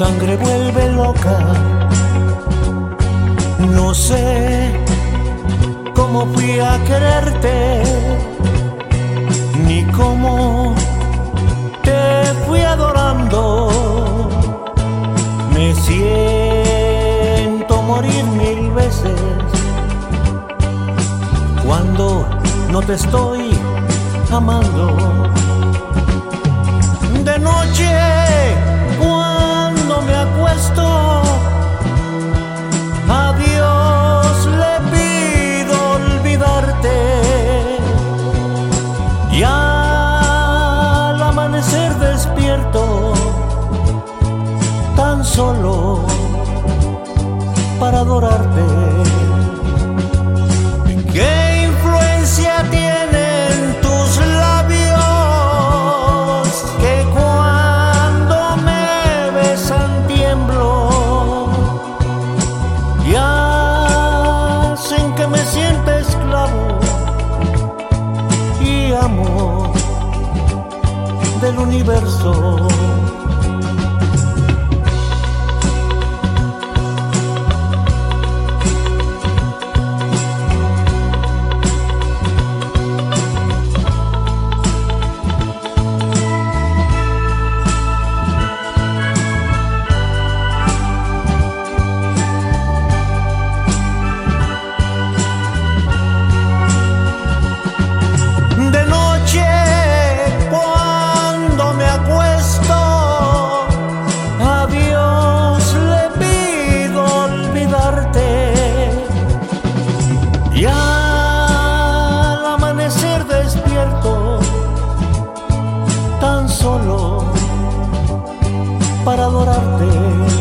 sangre vuelve loca. No sé cómo fui a quererte, ni cómo te fui adorando. Me siento morir mil veces cuando no te estoy amando. De noche, cuando me acuesto, a Dios le pido olvidarte. Y al amanecer despierto, tan solo para adorarte. ¿Qué influencia tienen tus labios que cuando me besan tiemblo y hacen que me sienta esclavo y amo del universo? Y al amanecer despierto, tan solo para adorarte.